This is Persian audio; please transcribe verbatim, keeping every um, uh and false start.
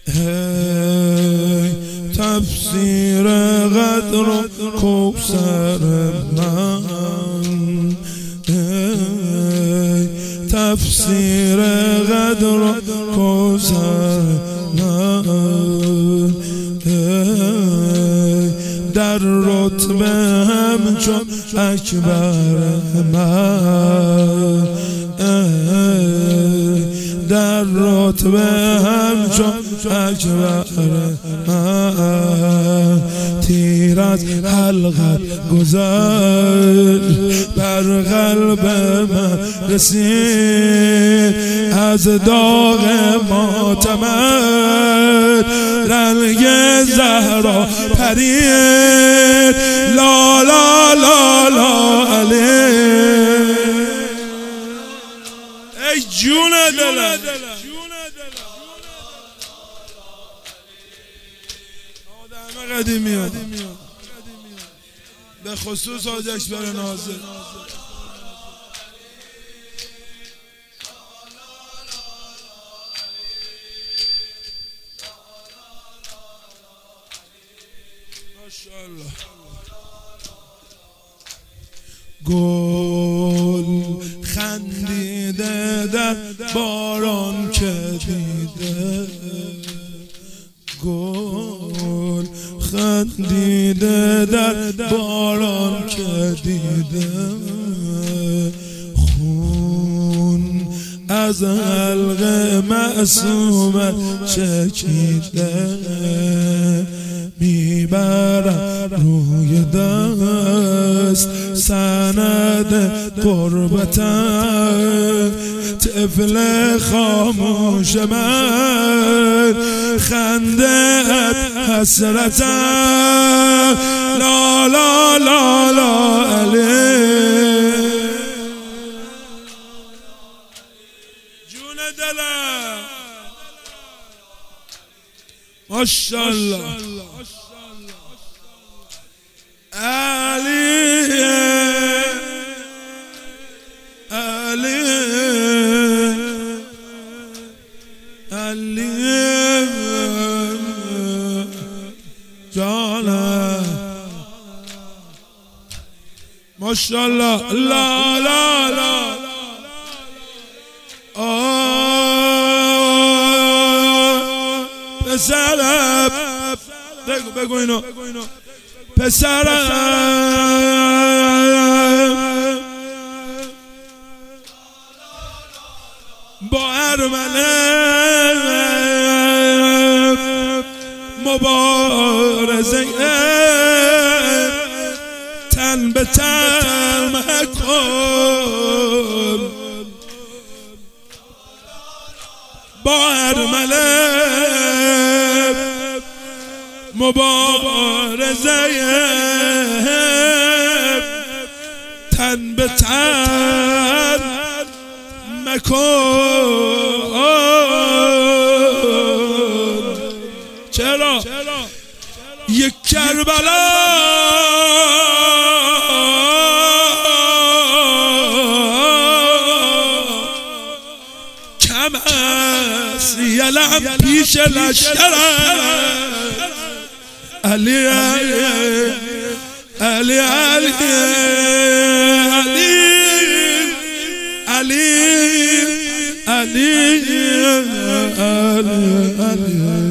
ای تفسیر قدر و کوثر من، ای تفسیر قدر و کوثر من، در رتبه همچون اکبر من، در رتبه همچون اکبر من، تیر از حلقت گذشت بر قلب من رسید، از داغ ماتمت رنگ زهرا پرید، لا لا لا لا علی. ای جون دلم آدم قدیمی ها، به خصوص حاج اکبر ناظر، ماشاءالله. گل خندیده در باران که دیده، گل خندیده در باران که دیده، خون از حلق معصومت چکیده، میبرم روی دست سند قربتم، طفل خاموش من خنده حسرتم، لا لا لا لا علی. جون دلم ماشاءالله. علی علی علی جانم ماشاءالله. لا لا لا آه پسرم، بگو بگو اینو پسرم، با ارمنه مبارزه تن به تن مکن، با ارمنه مبارزه تن به تن مکن. چرا؟ یک کربلا کم است یلم پیش لشکر، علی علی علی علی علی علی علی علی